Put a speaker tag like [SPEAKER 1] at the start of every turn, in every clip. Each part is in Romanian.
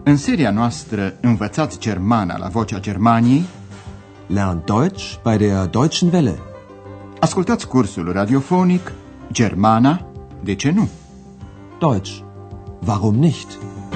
[SPEAKER 1] În seria noastră Învățați Germana la Vocea Germaniei,
[SPEAKER 2] Lernt Deutsch bei der Deutschen Welle.
[SPEAKER 1] Ascultați cursul radiofonic Germana, de ce nu?
[SPEAKER 2] Deutsch, warum nicht?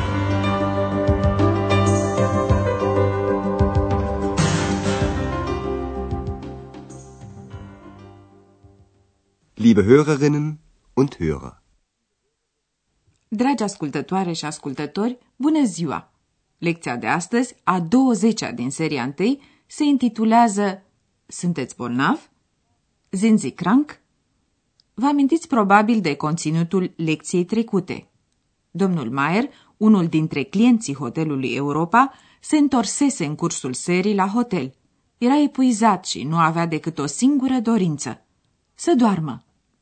[SPEAKER 3] Liebe Hörerinnen und Hörer.
[SPEAKER 4] Dragi ascultătoare și ascultători, bună ziua! Lecția de astăzi, a 20-a din seria 1, se intitulează Sunteți bolnav? Sind Sie krank? Vă amintiți probabil de conținutul lecției trecute. Domnul Mayer, unul dintre clienții hotelului Europa, se întorsese în cursul serii la hotel. Era epuizat și nu avea decât o singură dorință: să doarmă.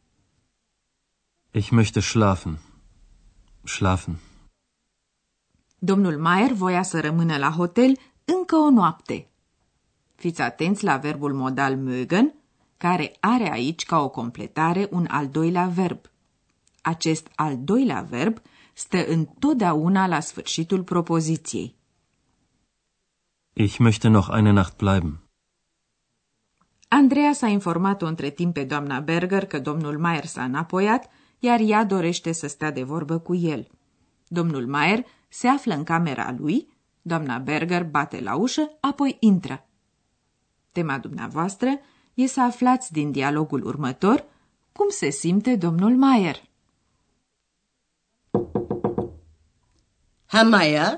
[SPEAKER 5] Ich möchte schlafen. Schlafen.
[SPEAKER 4] Domnul Mayer voia să rămână la hotel încă o noapte. Fiți atenți la verbul modal mögen, care are aici ca o completare un al doilea verb. Acest al doilea verb stă întotdeauna la sfârșitul propoziției.
[SPEAKER 5] Ich möchte noch eine Nacht bleiben.
[SPEAKER 4] Andreea s-a informat-o între timp pe doamna Berger că domnul Mayer s-a înapoiat, iar ea dorește să stea de vorbă cu el. Domnul Mayer se află în camera lui, doamna Berger bate la ușă, apoi intră. Tema dumneavoastră e să aflați din dialogul următor cum se simte domnul Mayer.
[SPEAKER 6] Herr Mayer?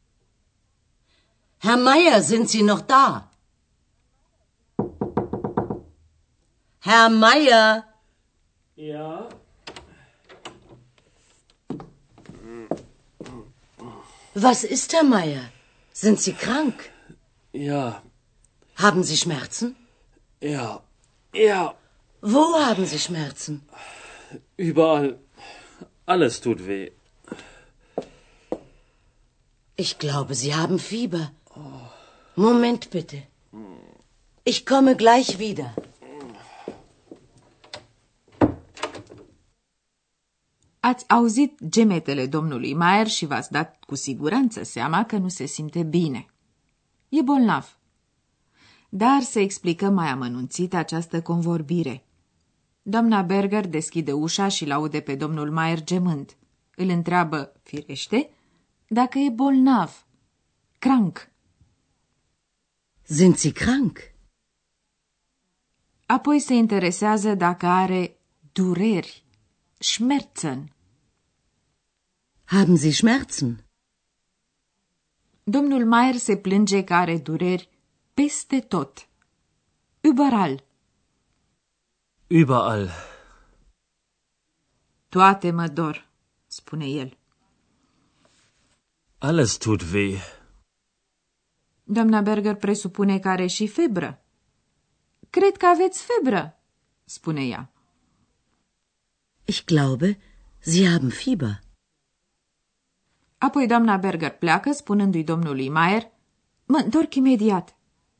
[SPEAKER 6] Herr Mayer, sind Sie noch da? Herr Mayer?
[SPEAKER 7] Ja?
[SPEAKER 6] Was ist, Herr Mayer? Sind Sie krank?
[SPEAKER 7] Ja.
[SPEAKER 6] Haben Sie Schmerzen?
[SPEAKER 7] Ja. Ja.
[SPEAKER 6] Wo haben Sie Schmerzen?
[SPEAKER 7] Überall. Alles tut weh.
[SPEAKER 6] Ich glaube, Sie haben Fieber. Moment bitte. Ich komme gleich wieder.
[SPEAKER 4] Ați auzit gemetele domnului Mayer și v-ați dat cu siguranță seama că nu se simte bine. E bolnav. Dar să explicăm mai amănunțit această convorbire. Doamna Berger deschide ușa și l-aude pe domnul Mayer gemând. Îl întreabă, firește, dacă e bolnav. Krank.
[SPEAKER 6] Sind Sie krank?
[SPEAKER 4] Apoi se interesează dacă are dureri. Schmerzen.
[SPEAKER 6] Haben Sie Schmerzen?
[SPEAKER 4] Domnul Mayer se plânge că are dureri peste tot. Überall.
[SPEAKER 5] Überall.
[SPEAKER 4] Toate mă dor, spune el.
[SPEAKER 5] Alles tut weh.
[SPEAKER 4] Doamna Berger presupune că are și febră. Cred că aveți febră, spune ea.
[SPEAKER 6] Ich glaube, Sie haben Fieber.
[SPEAKER 4] Apoi doamna Berger pleacă, spunându-i domnului Mayer, mă întorc imediat.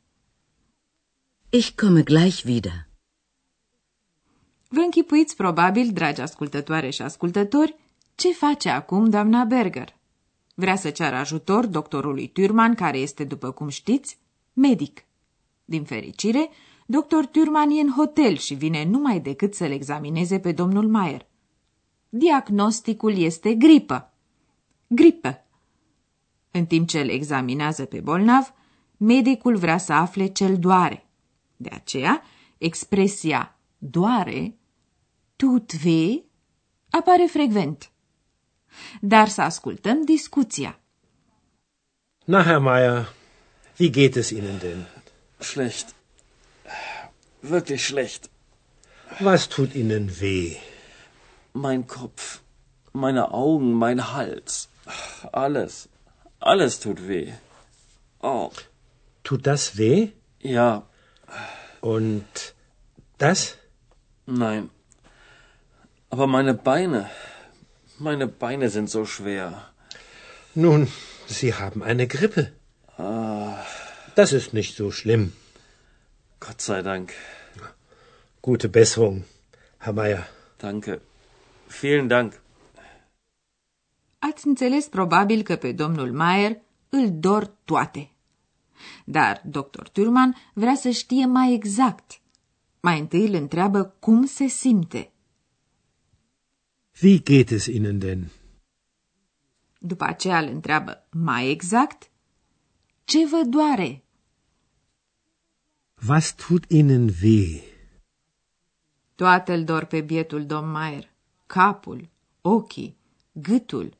[SPEAKER 6] Ich komme gleich wieder.
[SPEAKER 4] Vă închipuiți probabil, dragi ascultătoare și ascultători, ce face acum doamna Berger. Vrea să ceară ajutor doctorului Thürmann, care este, după cum știți, medic. Din fericire, doctor Thürmann e în hotel și vine numai decât să-l examineze pe domnul Mayer. Diagnosticul este gripă. Gripă. În timp ce îl examinează pe bolnav, medicul vrea să afle ce-l doare. De aceea, expresia doare, tut weh, apare frecvent. Dar să ascultăm discuția.
[SPEAKER 8] Na, Herr Mayer, wie geht es Ihnen denn?
[SPEAKER 7] Schlecht. Wirklich schlecht.
[SPEAKER 8] Was tut Ihnen weh?
[SPEAKER 7] Mein Kopf, meine Augen, mein Hals. Alles. Alles tut weh. Oh.
[SPEAKER 8] Tut das weh?
[SPEAKER 7] Ja.
[SPEAKER 8] Und das?
[SPEAKER 7] Nein. Aber meine Beine sind so schwer.
[SPEAKER 8] Nun, Sie haben eine Grippe. Das ist nicht so schlimm.
[SPEAKER 7] Gott sei Dank.
[SPEAKER 8] Gute Besserung, Herr Mayer.
[SPEAKER 7] Danke. Vielen Dank.
[SPEAKER 4] Ați înțeles probabil că pe domnul Mayer îl dor toate. Dar dr. Thürmann vrea să știe mai exact. Mai întâi îl întreabă cum se simte.
[SPEAKER 8] Wie geht es Ihnen denn?
[SPEAKER 4] După aceea îl întreabă mai exact, ce vă doare?
[SPEAKER 8] Was tut Ihnen weh?
[SPEAKER 4] Toate îl dor pe bietul domn Maier. Capul, ochii, gâtul.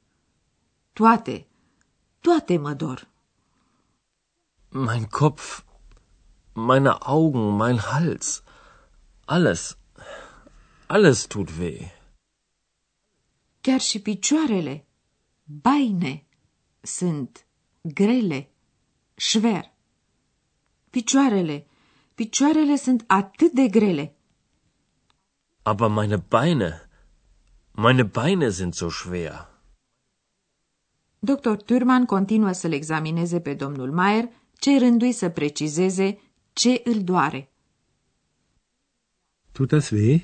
[SPEAKER 4] Toate mă dor.
[SPEAKER 5] Mein Kopf, meine Augen, mein Hals. Alles tut weh.
[SPEAKER 4] Chiar și picioarele, Beine, sunt grele, schwer. Picioarele sunt atât de grele.
[SPEAKER 5] Aber meine Beine sind so schwer.
[SPEAKER 4] Dr. Thürmann continuă să-l examineze pe domnul Maier, cerându-i să precizeze ce îl doare.
[SPEAKER 8] Tut das weh?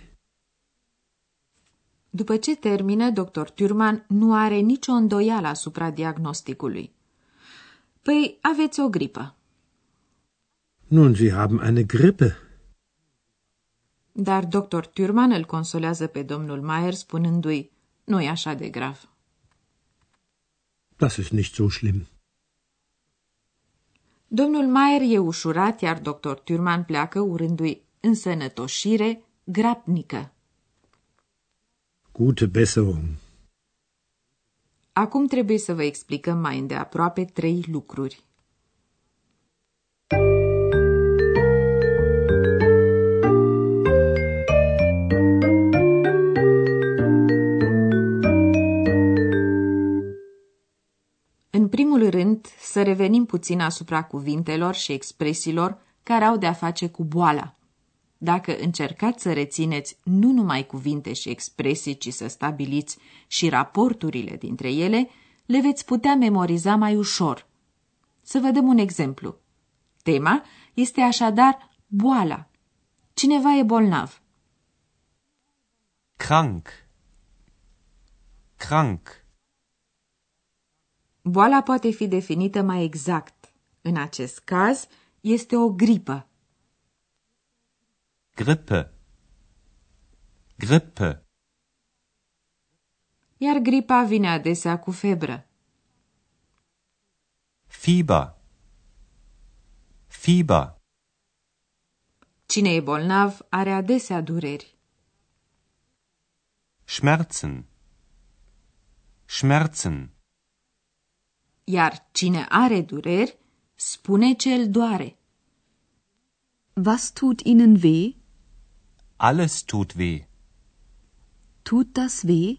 [SPEAKER 4] După ce termină, dr. Thürmann nu are nicio îndoială asupra diagnosticului. Păi, aveți o gripă.
[SPEAKER 8] Nun, Sie haben eine Grippe.
[SPEAKER 4] Dar dr. Thürmann îl consolează pe domnul Maier spunându-i, nu e așa de grav.
[SPEAKER 8] Das ist nicht so schlimm.
[SPEAKER 4] Domnul Maier e ușurat, iar dr. Thürmann pleacă urându-i însănătoșire grabnică.
[SPEAKER 8] Gute Besserung.
[SPEAKER 4] Acum trebuie să vă explicăm mai îndeaproape 3 lucruri. În primul rând, să revenim puțin asupra cuvintelor și expresiilor care au de-a face cu boala. Dacă încercați să rețineți nu numai cuvinte și expresii, ci să stabiliți și raporturile dintre ele, le veți putea memoriza mai ușor. Să vă dăm un exemplu. Tema este așadar boala. Cineva e bolnav.
[SPEAKER 9] Krank.
[SPEAKER 4] Boala poate fi definită mai exact. În acest caz, este o gripă.
[SPEAKER 9] Grippe.
[SPEAKER 4] Iar gripa vine adesea cu febră.
[SPEAKER 9] Fieber.
[SPEAKER 4] Cine e bolnav are adesea dureri.
[SPEAKER 9] Schmerzen.
[SPEAKER 4] Iar cine are dureri, spune ce îl doare.
[SPEAKER 10] Was tut Ihnen weh?
[SPEAKER 9] Alles tut weh.
[SPEAKER 10] Tut das weh?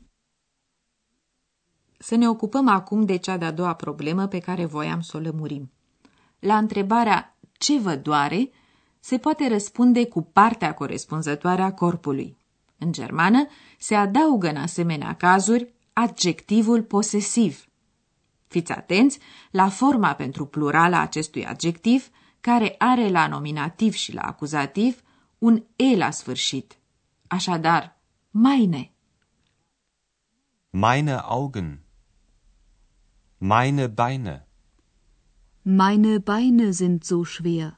[SPEAKER 4] Să ne ocupăm acum de cea de-a doua problemă pe care voiam să o lămurim. La întrebarea ce vă doare, se poate răspunde cu partea corespunzătoare a corpului. În germană se adaugă în asemenea cazuri adjectivul posesiv. Fiți atenți la forma pentru plural a acestui adjectiv, care are la nominativ și la acuzativ un e la sfârșit. Așadar, meine.
[SPEAKER 9] Meine Augen. Meine Beine.
[SPEAKER 10] Meine Beine sind so schwer.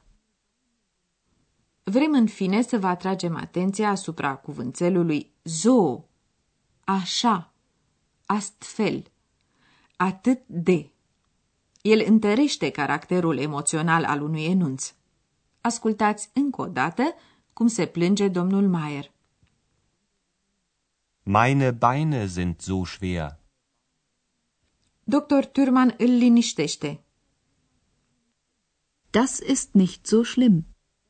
[SPEAKER 4] Vrem în fine să vă atragem atenția asupra cuvântelului so, așa, astfel, atât de. El întărește caracterul emoțional al unui enunț. Ascultați încă o dată cum se plânge domnul Maier.
[SPEAKER 9] Meine Beine sind so schwer.
[SPEAKER 4] Dr. Thürmann îl liniștește.
[SPEAKER 10] Das ist nicht so schlimm.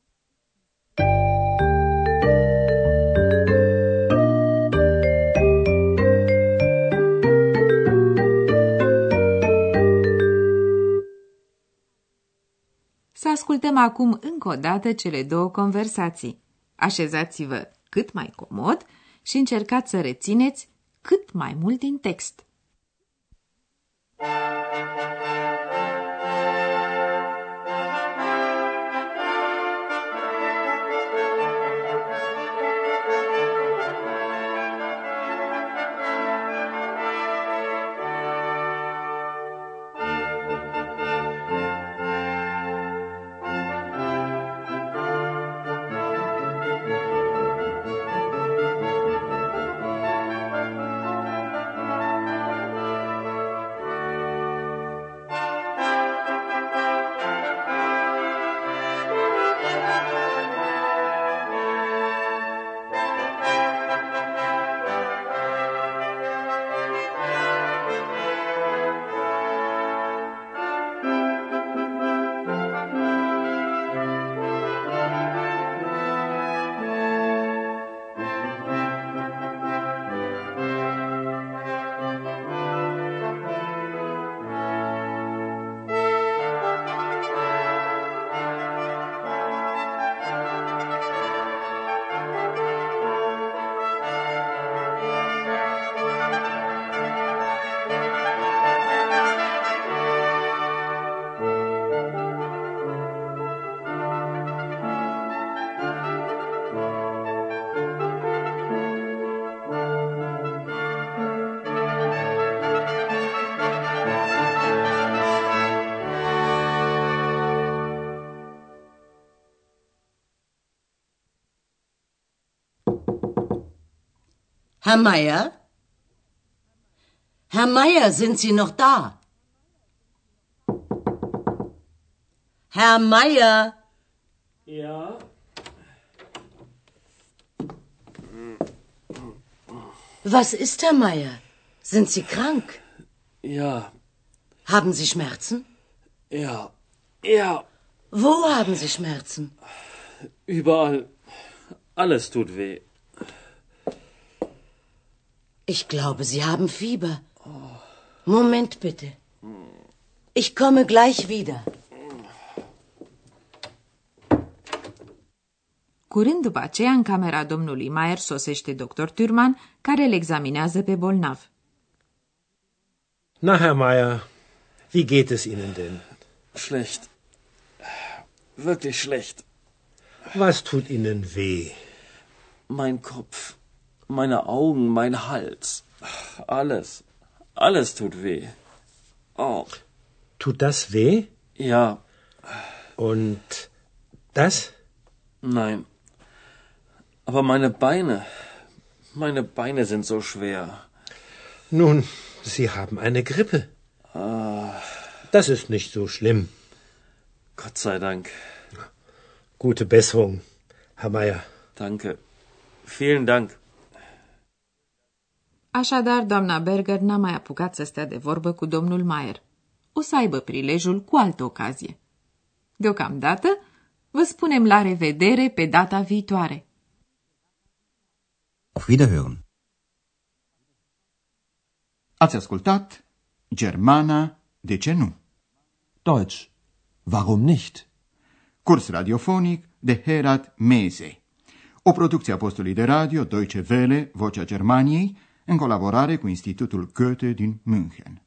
[SPEAKER 4] Să ascultăm acum încă o dată cele două conversații. Așezați-vă cât mai comod și încercați să rețineți cât mai mult din text.
[SPEAKER 6] Herr Meier? Herr Meier, sind Sie noch da? Herr Meier?
[SPEAKER 7] Ja?
[SPEAKER 6] Was ist, Herr Meier? Sind Sie krank?
[SPEAKER 7] Ja.
[SPEAKER 6] Haben Sie Schmerzen?
[SPEAKER 7] Ja. Ja.
[SPEAKER 6] Wo haben Sie Schmerzen?
[SPEAKER 7] Überall. Alles tut weh.
[SPEAKER 6] Ich glaube, Sie haben Fieber. Moment bitte. Ich komme gleich wieder.
[SPEAKER 4] Curând după aceea, în camera domnului Meier sosește dr. Thürmann, care îl examinează pe bolnav.
[SPEAKER 8] Na, Herr Meier, wie geht es Ihnen denn?
[SPEAKER 7] Schlecht. Wirklich schlecht.
[SPEAKER 8] Was tut Ihnen weh?
[SPEAKER 7] Mein Kopf, meine Augen, mein Hals. Alles tut weh. Oh.
[SPEAKER 8] Tut das weh?
[SPEAKER 7] Ja.
[SPEAKER 8] Und das?
[SPEAKER 7] Nein. Aber meine Beine sind so schwer.
[SPEAKER 8] Nun, Sie haben eine Grippe. Das ist nicht so schlimm.
[SPEAKER 7] Gott sei Dank.
[SPEAKER 8] Gute Besserung, Herr Meier.
[SPEAKER 7] Danke. Vielen Dank.
[SPEAKER 4] Așadar, doamna Berger n-a mai apucat să stea de vorbă cu domnul Meier. O să aibă prilejul cu altă ocazie. Deocamdată, vă spunem la revedere pe data viitoare.
[SPEAKER 1] Auf Wiederhören. Ați ascultat Germana, de ce nu?
[SPEAKER 2] Deutsch. Warum nicht?
[SPEAKER 1] Curs radiofonic de Herat Mese. O producție a postului de radio Deutsche Welle, Vocea Germaniei, în colaborare cu Institutul Goethe din München.